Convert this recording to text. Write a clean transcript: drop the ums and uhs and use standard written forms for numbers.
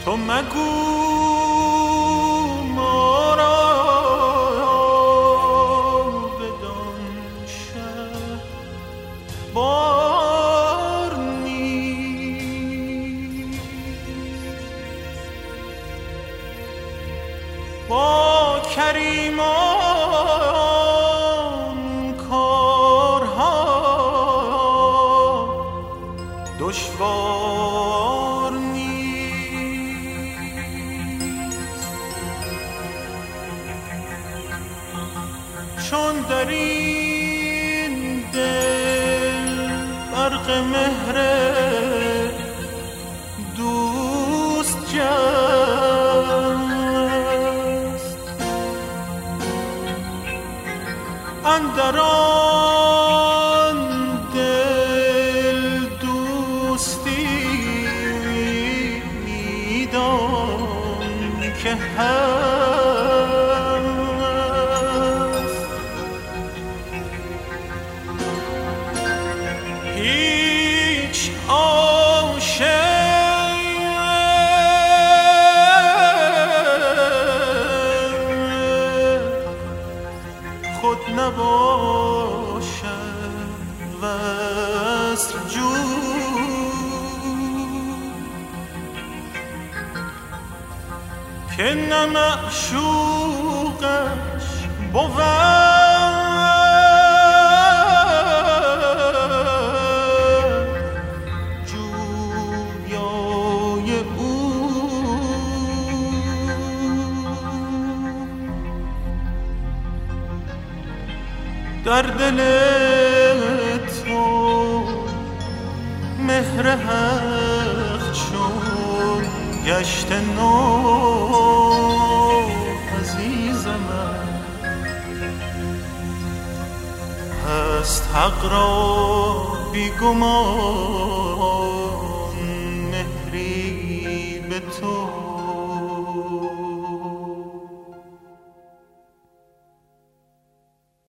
تو مگو ما را بدان شه بار نیست. با کریمان کارها دشوار نیست. چون در این دل برق مهر دوست جست، اندر آن دل دوستی میدان که هست. هیچ عاشق خود نباشد وصل جو، که نه معشوقش بود جویای او. در دل تو مهر حق چون گشت نو عزیز من، هست حق را بی گمان مهری به تو.